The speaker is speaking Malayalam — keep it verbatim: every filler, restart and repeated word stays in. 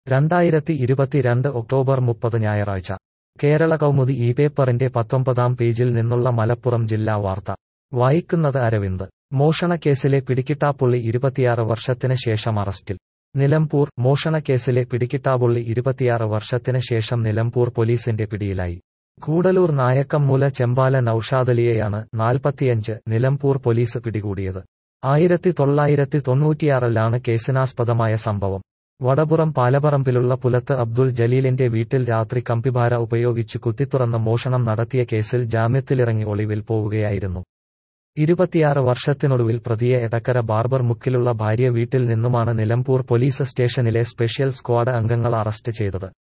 രണ്ടായിരത്തി ഇരുപത്തിരണ്ട് ഒക്ടോബർ മുപ്പത് ഞായറാഴ്ച കേരള കൗമുദി ഈ പേപ്പറിന്റെ പത്തൊമ്പതാം പേജിൽ നിന്നുള്ള മലപ്പുറം ജില്ലാ വാർത്ത വായിക്കുന്നത് അരവിന്ദ്. മോഷണക്കേസിലെ പിടികിട്ടാപ്പുള്ളി ഇരുപത്തിയാറ് വർഷത്തിന് ശേഷം അറസ്റ്റിൽ. നിലമ്പൂർ മോഷണക്കേസിലെ പിടികിട്ടാപ്പുള്ളി ഇരുപത്തിയാറ് വർഷത്തിന് ശേഷം നിലമ്പൂർ പോലീസിന്റെ പിടിയിലായി. കൂടലൂർ നായക്കമ്മൂല ചെമ്പാല നൌഷാദലിയെയാണ് നാൽപ്പത്തിയഞ്ച് നിലമ്പൂർ പോലീസ് പിടികൂടിയത്. ആയിരത്തി തൊള്ളായിരത്തി തൊണ്ണൂറ്റിയാറിലാണ് കേസിനാസ്പദമായ സംഭവം. വടപുറം പാലപ്പറമ്പിലുള്ള പുലത്ത് അബ്ദുൾ ജലീലിന്റെ വീട്ടിൽ രാത്രി കമ്പിഭാര ഉപയോഗിച്ച് കുത്തിത്തുറന്ന് മോഷണം നടത്തിയ കേസിൽ ജാമ്യത്തിലിറങ്ങി ഒളിവിൽ പോവുകയായിരുന്നു. ഇരുപത്തിയാറ് വർഷത്തിനൊടുവിൽ പ്രതിയെ എടക്കര ബാർബർ മുക്കിലുള്ള ഭാര്യ വീട്ടിൽ നിന്നുമാണ് നിലമ്പൂർ പോലീസ് സ്റ്റേഷനിലെ സ്പെഷ്യൽ സ്ക്വാഡ് അംഗങ്ങൾ അറസ്റ്റ് ചെയ്തത്.